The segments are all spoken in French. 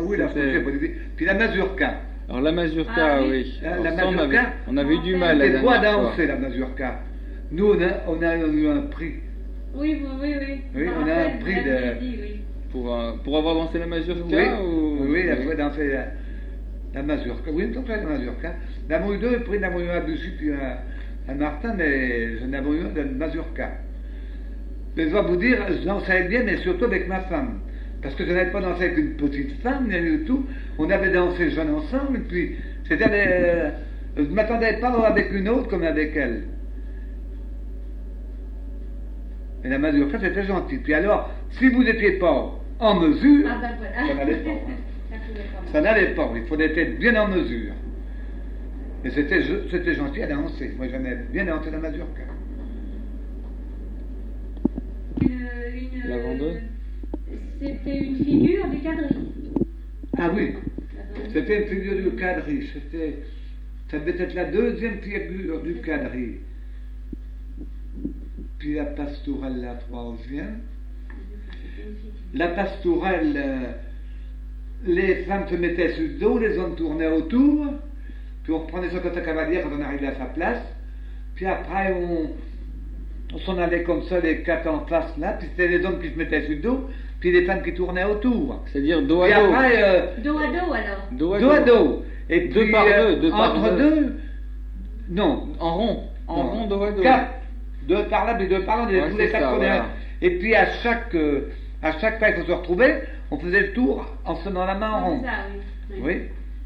oui, la fausse, puis la mazurka. Alors la mazurka, oui. La mazurka, on avait eu du mal la dernière fois. dernière fois. Danser la mazurka. Nous, on a eu un prix. Oui. Oui, on a un prix de... Pour avoir dansé la mazurka Oui, la fois danser la mazurka. Oui, donc la mazurka. Nous avons eu deux prix, nous avons eu un dessus puis un Martin, mais je n'avais eu un de mazurka. Mais je dois vous dire, je dansais bien, mais surtout avec ma femme. Parce que je n'avais pas dansé avec une petite femme, ni du tout. On avait dansé jeune ensemble, et puis c'était... je ne m'attendais pas avec une autre comme avec elle. Et la mazurka, c'était gentil. Puis alors, si vous n'étiez pas en mesure, ça n'allait pas. Ça n'allait pas, il fallait être bien en mesure. Et c'était gentil à danser. Moi, j'aimais bien danser la mazurka. La vendeuse. C'était une figure du quadrille. Ah oui, c'était une figure du quadrille. Ça devait être la deuxième figure du quadrille. Puis la pastourelle, la troisième. La pastourelle, les femmes se mettaient sur le dos, les hommes tournaient autour, puis on reprenait son côté cavalier quand on arrivait à sa place. Puis après, on s'en allait comme ça, les quatre en face là, puis c'était les hommes qui se mettaient sur le dos, puis les femmes qui tournaient autour. C'est-à-dire dos à puis dos. Après, dos à dos alors. Dos à dos. Et puis, deux par deux. Entre deux, non. En rond, dos à dos. Quatre. Deux par là, puis deux par là, on était tous les quatre ça, voilà. Et puis à chaque fois qu'on se retrouvait, on faisait le tour en se donnant la main en rond. Ça, oui.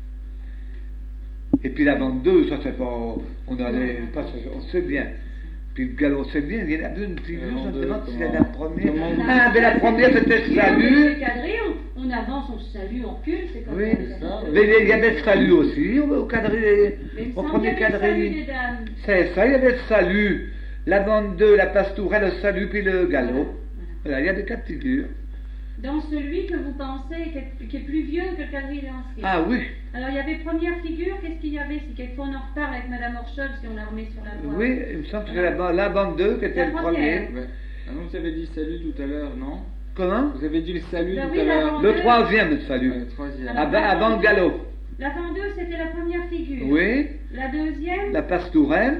Et puis la bande 2, ça c'est pas. On allait. Pas, on sait bien. Puis le galop, c'est bien. Il y en a une figure, je me demande si c'est la première. Ah, mais la première c'était le salut. On avance, on se salue, on recule, c'est comme oui, ça. Mais il y avait le salut aussi au quadrille. Au premier quadrille. C'est ça, il y avait le salut. La bande 2, la pastourelle, le salut, puis le galop. Voilà, il y a des quatre figures. Dans celui que vous pensez, qui est plus vieux que le quadrille ancien. Ah oui. Alors il y avait première figure, qu'est-ce qu'il y avait? Si quelquefois on en reparle avec Madame Orchol, si on la remet sur la voie. Oui, il me semble que c'est la bande 2 qui était le premier. Ouais. Ah non, vous avez dit salut tout à l'heure, non? Comment? Vous avez dit le salut Ben tout oui, à l'heure. Le troisième, le salut. Le troisième. Avant le galop. La bande 2, c'était la première figure. Oui. La deuxième? La pastourelle.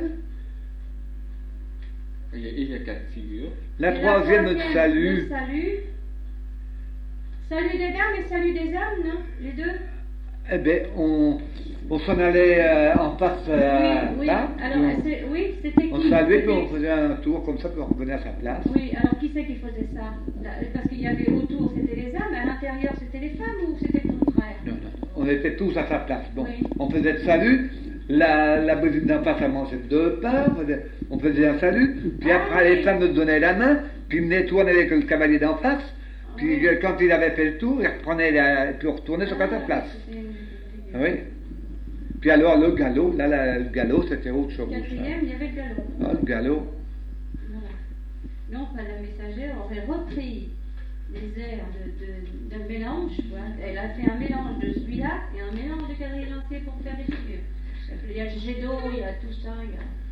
Il y a quatre figures. La troisième, le salut. Le salut. Salut des dames et salut des hommes, non? Les deux? Eh bien, on s'en allait en face oui. là. Alors, c'était qui? On saluait, puis on faisait un tour comme ça, puis on revenait à sa place. Oui, alors qui c'est qui faisait ça? Parce qu'il y avait autour, c'était les hommes, à l'intérieur, c'était les femmes, ou c'était le contraire? Non. On était tous à sa place. Bon, oui. On faisait le salut. La voisine d'en face a mangé deux pains, on faisait un salut, puis après les femmes nous donnaient la main, puis me tournaient avec le cavalier d'en face, puis quand il avait fait le tour, il reprenait puis on retournait sur sa place. Oui. Puis alors le galop, le galop c'était autre chose. Quatrième, il y avait le galop. Ah, le galop. Voilà. Donc Madame Messager aurait repris les airs d'un mélange, quoi. Elle a fait un mélange de celui-là et un mélange de quadrille lancé pour faire des figures. Il y a le jet d'eau, il y a tout ça, il y a...